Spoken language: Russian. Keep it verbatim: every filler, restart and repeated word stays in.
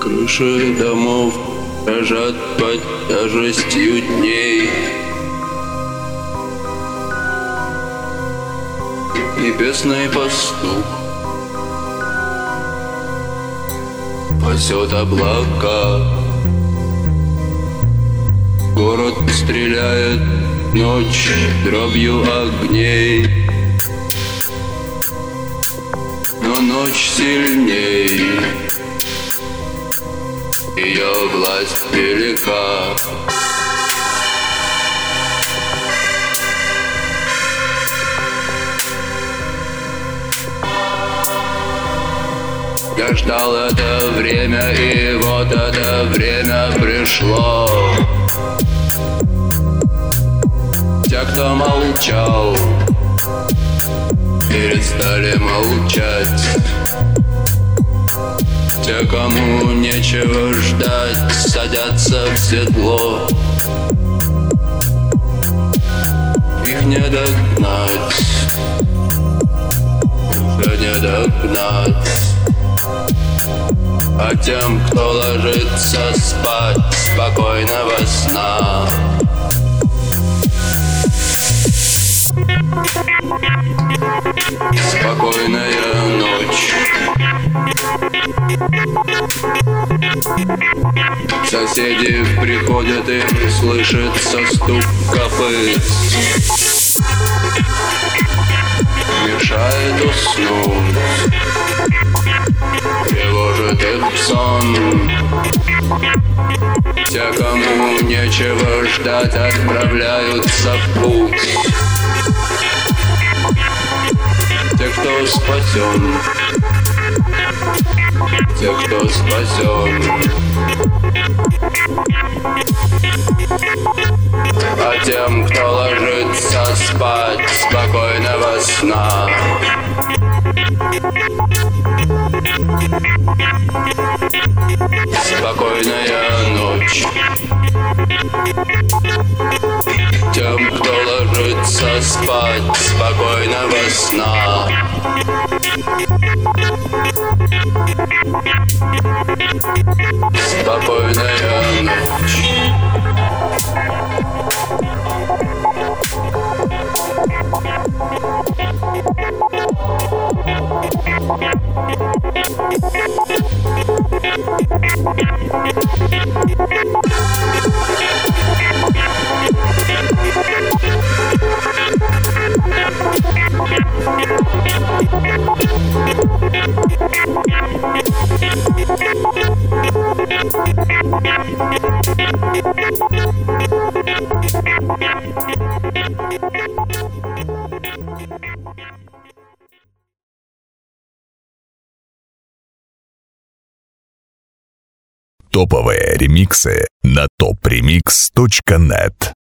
Крыши домов дрожат под тяжестью дней, небесный пастух пасет облака. Город стреляет ночь дробью огней, но ночь сильней, ее власть велика. Я ждал это время, и вот это время пришло. Те, кто молчал, перестали молчать. Те, кому нечего ждать, садятся в седло. Их не догнать, уже не догнать. А тем, кто ложится спать, спокойного сна. Спокойная ночь. Соседи приходят, им слышится стук копыт. Мешает уснуть, тревожит их сон. Те, кому нечего ждать, отправляются в путь. Те, кто спасен, те, кто спасен. А тем, кто ложится спать, спокойного сна. Спокойная ночь. Тем, кто ложится спать, спокойного сна. Спокойная ночь. Топовые ремиксы на топ ремикс точка нет.